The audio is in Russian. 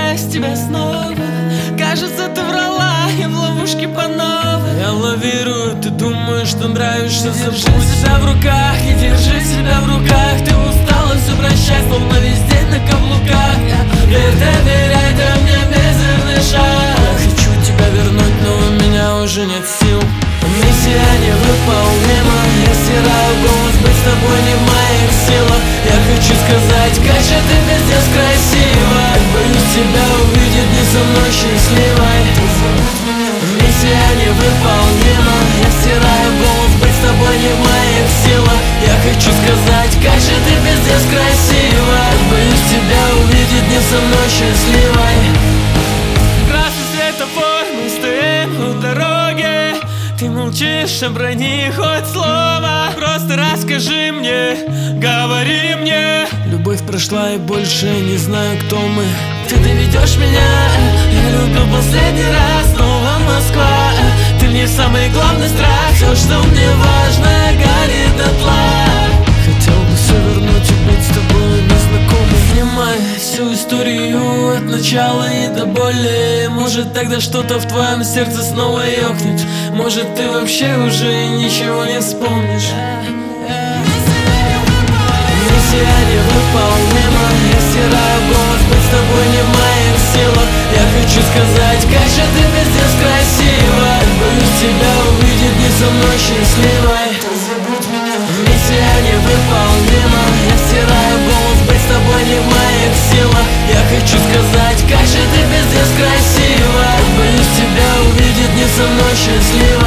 часть тебя снова. Кажется, ты врала, я в ловушке по новой. Я лавирую, ты думаешь, что нравишься. Забудь себя в руках и держи себя в руках. Ты устала все прощать, словно весь день на каблуках. Доверяй, да мне мизерный шаг. Я хочу тебя вернуть, но у меня уже нет сил. Миссия невыполнима. Я стираю голос, быть с тобой не в моих силах. Я хочу сказать, как же ты пиздец красива. Боюсь тебя увидеть не со мной счастливой. Миссия невыполнима. Я стираю голос, быть с тобой не в моих силах. Я хочу сказать, как же ты пиздец красива. Боюсь тебя увидеть не со мной счастливой. Красный светофор, мы стоим у дороги. Ты молчишь, оброни хоть слово. Просто расскажи мне, говори мне. Любовь прошла и больше не знаю, кто мы. Ты доведешь меня, я люблю последний раз. Снова Москва, ты мне самый главный страх. Все, что мне важно, горит дотла. Хотел бы все вернуть и быть с тобой незнакомым. Внимай всю историю от начала и до боли. Может, тогда что-то в твоем сердце снова ёкнет. Может, ты вообще уже ничего не вспомнишь. Миссия невыполнима. Я стираю голос, быть с тобой не в моих силах. Я хочу сказать, как же ты пиздец красива. Боюсь тебя увидеть не со мной счастливой. Миссия невыполнима. Я стираю голос, быть с тобой не в моих силах. Я хочу сказать, как же ты пиздец красива. Боюсь тебя увидеть не со мной счастливой.